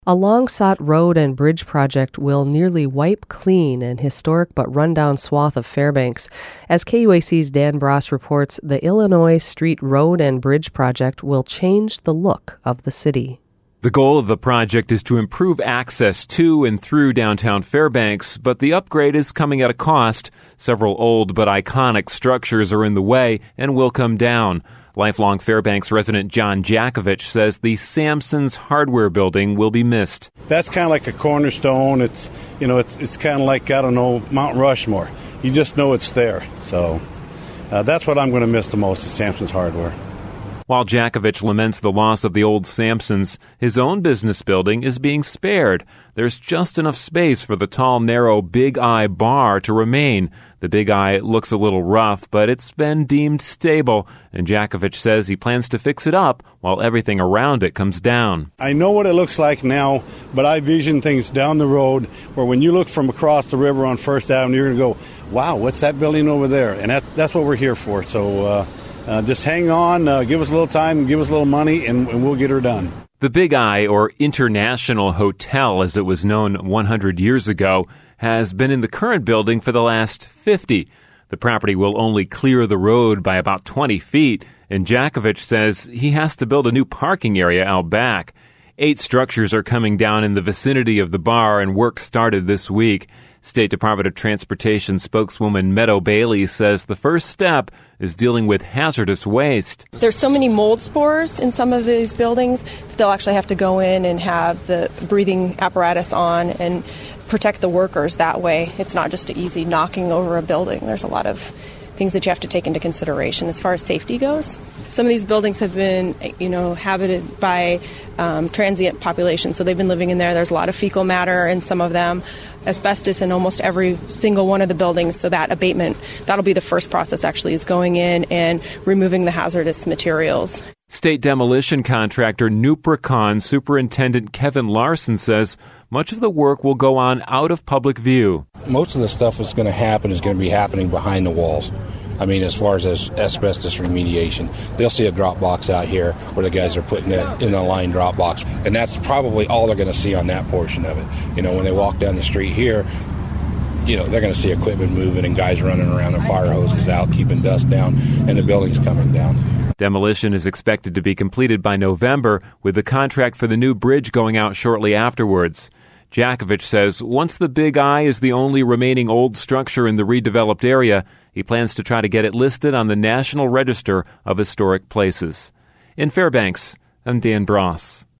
A long-sought road and bridge project will nearly wipe clean an historic but rundown swath of Fairbanks. As KUAC's Dan Bross reports, the Illinois Street Road and Bridge project will change the look of the city. The goal of the project is to improve access to and through downtown Fairbanks, but the upgrade is coming at a cost. Several old but iconic structures are in the way and will come down. Lifelong Fairbanks resident John Jakovich says the Samson's Hardware building will be missed. That's kind of like a cornerstone. It's kind of like, I don't know, Mount Rushmore. You just know it's there. So that's what I'm going to miss the most is Samson's Hardware. While Jakovich laments the loss of the old Samson's, his own business building is being spared. There's just enough space for the tall, narrow Big Eye bar to remain. The Big Eye looks a little rough, but it's been deemed stable, and Jakovich says he plans to fix it up while everything around it comes down. I know what it looks like now, but I vision things down the road where when you look from across the river on First Avenue, you're going to go, wow, what's that building over there? And that's what we're here for. So just hang on, give us a little time, give us a little money, and we'll get her done. The Big Eye, or International Hotel as it was known 100 years ago, has been in the current building for the last 50. The property will only clear the road by about 20 feet, and Jakovich says he has to build a new parking area out back. 8 structures are coming down in the vicinity of the bar, and work started this week. State Department of Transportation spokeswoman Meadow Bailey says the first step is dealing with hazardous waste. There's so many mold spores in some of these buildings that they'll actually have to go in and have the breathing apparatus on and protect the workers that way. It's not just an easy knocking over a building. There's a lot of things that you have to take into consideration as far as safety goes. Some of these buildings have been, habited by transient populations, so they've been living in there. There's a lot of fecal matter in some of them, asbestos in almost every single one of the buildings, so that abatement, that'll be the first process actually, is going in and removing the hazardous materials. State demolition contractor Nupricon Superintendent Kevin Larson says much of the work will go on out of public view. Most of the stuff that's going to be happening behind the walls. I mean, as far as asbestos remediation, they'll see a drop box out here where the guys are putting it in a line drop box, and that's probably all they're going to see on that portion of it. When they walk down the street here, they're going to see equipment moving and guys running around and fire hoses out, keeping dust down, and the building's coming down. Demolition is expected to be completed by November, with the contract for the new bridge going out shortly afterwards. Jakovich says once the Big Eye is the only remaining old structure in the redeveloped area, he plans to try to get it listed on the National Register of Historic Places. In Fairbanks, I'm Dan Bross.